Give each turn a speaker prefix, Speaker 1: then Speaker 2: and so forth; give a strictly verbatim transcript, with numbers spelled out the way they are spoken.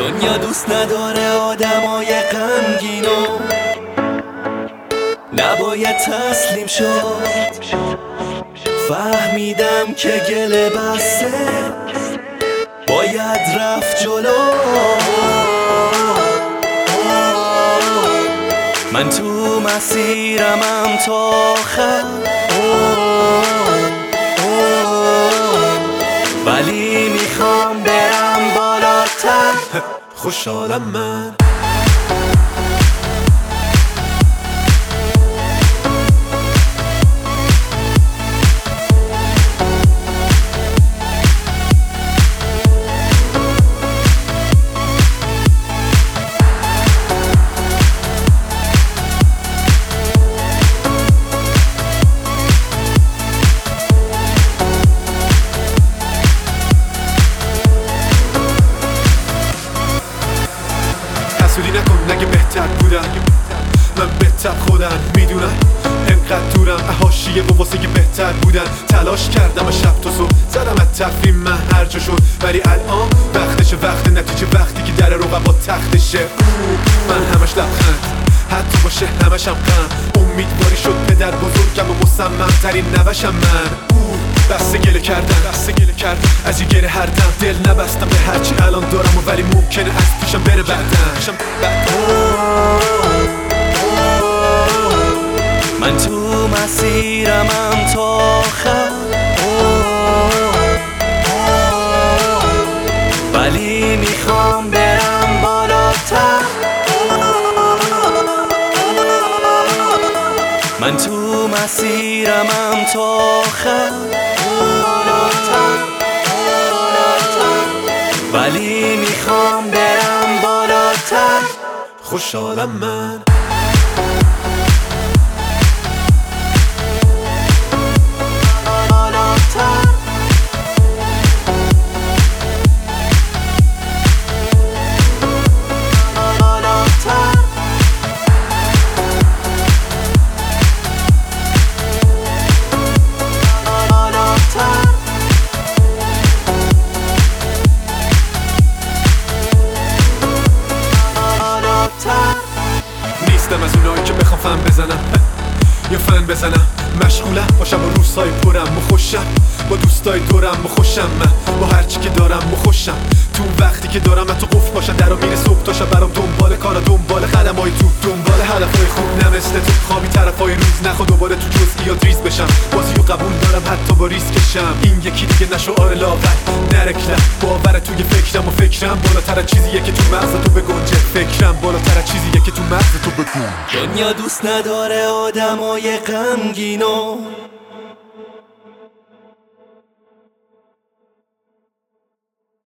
Speaker 1: دنیا دوست نداره آدمای غمگینو، نباید تسلیم شد. فهمیدم که گله بسته باید رفت جلو. من تو مسیرمم تا آخر، ولی میخوام برم بالاتر. خوشحالم من حسودی نکن نگه بهتر بودم، من بهتر خودم میدونم. انقدر دورم حاشیه و واسه بهتر بودن تلاش کردم و شب تا صبح زدم از تفریم من هر جا شد، ولی الان وقتشه، وقت نتیجه، وقتی که در رقبا تختشه. من همش لبخند حتی باشه همش هم غم، امیدواری شد پدر بزرگم و مصمم ترین نوشم من. بسته گله کردن بسته گله کردن از این گره هر دم، دل نبستم به هرچی الان دارم و ولی ممکنه از پیشم بره بعدم. من تو مسیرمم تا آخر، ولی میخوام برم بالاتر. من تو مسیرمم تا آخر، ولی میخوام برم بالاتر. خوشحالم من نیستم از اونایی که بخوام فن بزنم یا فن بزنم. مشغولم باشم و روزهای پرم و خوشم، با دوستای دورم و خوشم، من با هرچی که دارم و خوشم. تو وقتی که دارم من تو قفل باشم درو میره صبح تا شب، برام دنبال کارا، دنبال قدمای تو، دنبال هدفای خوب، نه مثل تو خوابی طرفای روز نخوا دوباره تو جزئیات ریز بشم. بازیو قبول دارم حتی با ریسکشم، این یکی دیگه نشو آره لاغر نرکلم. باور توی فکرم و فکرم بالاتر از چیزیه که تو مغز تو بگنجه، فکرم بالاتر از چیزیه که تو مغز تو بگنجه. دنیا دوست نداره آدمای غمگینو،